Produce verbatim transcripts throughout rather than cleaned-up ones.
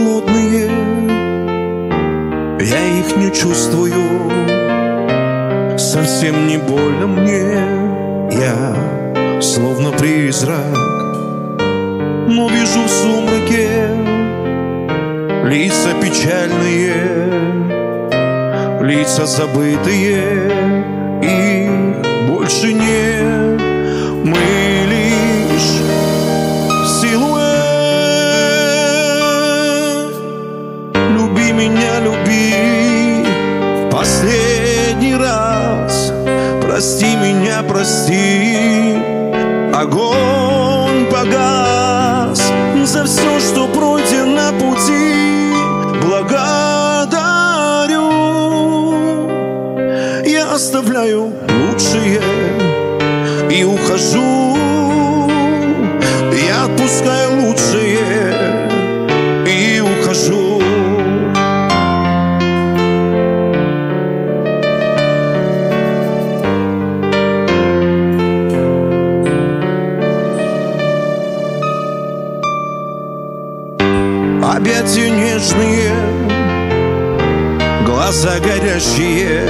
холодные, я их не чувствую, совсем не больно мне. Я словно призрак, но вижу в сумраке лица печальные, лица забытые, и больше нет. Мы лишь силуэт. Люби меня, люби в последний раз. Прости меня, прости. Огонь погас за все, что пройдено на пути. Благодарю. Я оставляю лучшее и ухожу. Я отпускаю лучшее и ухожу. Объятия нежные, глаза горящие.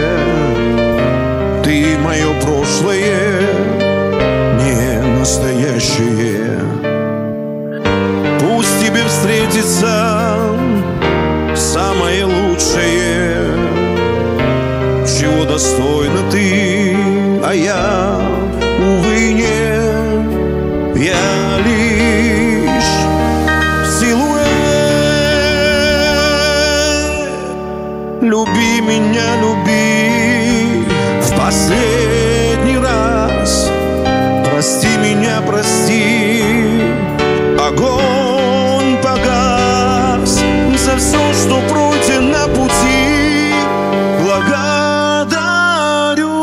Ты мое прошлое, не настоящее. Пусть тебе встретится самое лучшее, чего достойна ты, а я, увы, не. Я лишь силуэт. Люби меня, люби в последний раз. Прости меня, прости. Огонь погас за все, что пройдено на пути. Благодарю.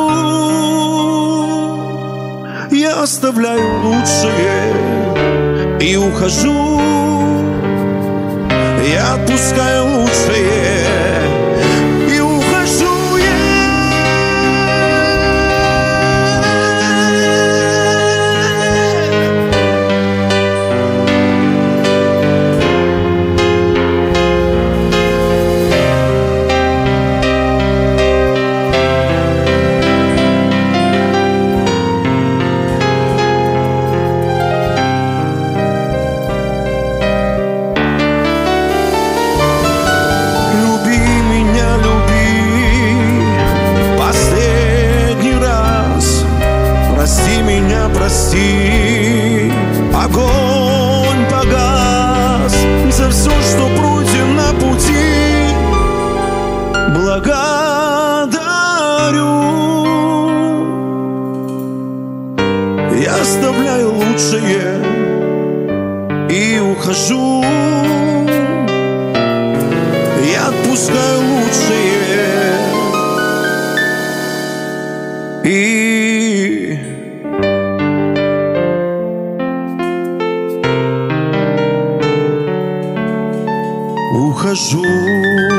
Я оставляю лучшее и ухожу. Я отпускаю лучшее и ухожу я. Прости, огонь погас за все, что пройдено на пути. Благодарю. Я оставляю лучшее и ухожу. Я отпускаю лучшее и ухожу.